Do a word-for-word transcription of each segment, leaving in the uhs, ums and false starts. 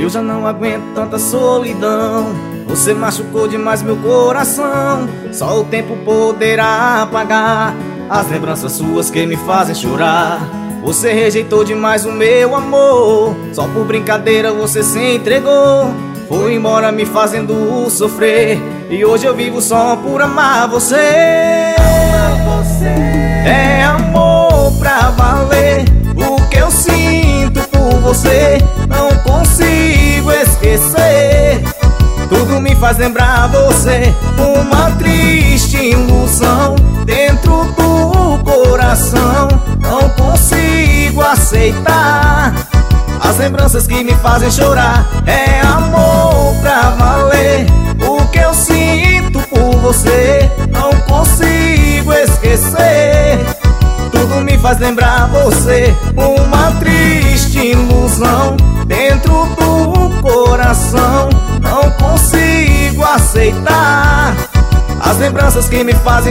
Eu já não aguento tanta solidão. Você machucou demais meu coração. Só o tempo poderá apagar as lembranças suas que me fazem chorar. Você rejeitou demais o meu amor. Só por brincadeira você se entregou. Foi embora me fazendo sofrer. E hoje eu vivo só por amar você. Amar você. É amor pra valer. O que eu sinto por você não consigo esquecer. Tudo me faz lembrar você. Uma triste ilusão dentro do coração. Não consigo aceitar as lembranças que me fazem chorar. É amor pra valer. O que eu sinto por você não consigo esquecer. Tudo me faz lembrar você. Uma triste ilusão dentro do coração. Não consigo aceitar as lembranças que me fazem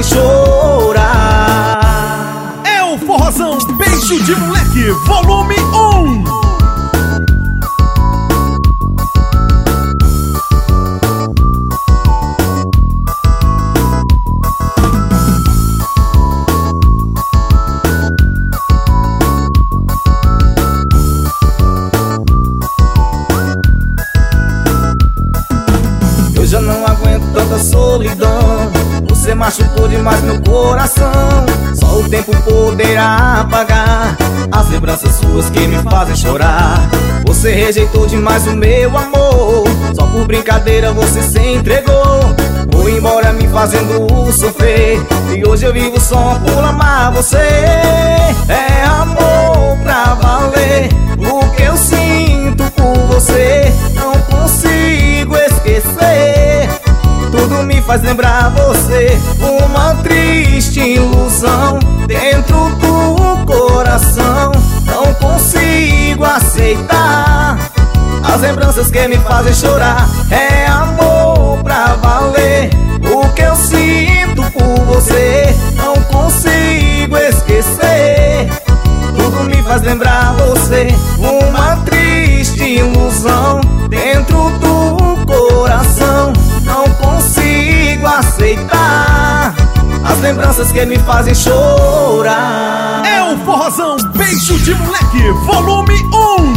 chorar. É o Forrozão Beijo de Moleque, volume um. Eu já não aguento tanta solidão. Você machucou demais meu coração. Só o tempo poderá apagar as lembranças suas que me fazem chorar. Você rejeitou demais o meu amor. Só por brincadeira você se entregou. Foi embora me fazendo sofrer. E hoje eu vivo só por amar você. É amor pra valer. O que eu sinto por você não consigo esquecer. Tudo me faz lembrar você. Uma triste ilusão dentro do coração. Não consigo aceitar as lembranças que me fazem chorar. É amor pra valer. O que eu sinto por você não consigo esquecer. Tudo me faz lembrar você. Uma triste ilusão dentro do coração. Não consigo aceitar as lembranças que me fazem chorar. É o Forrozão Beijo de Moleque, volume um.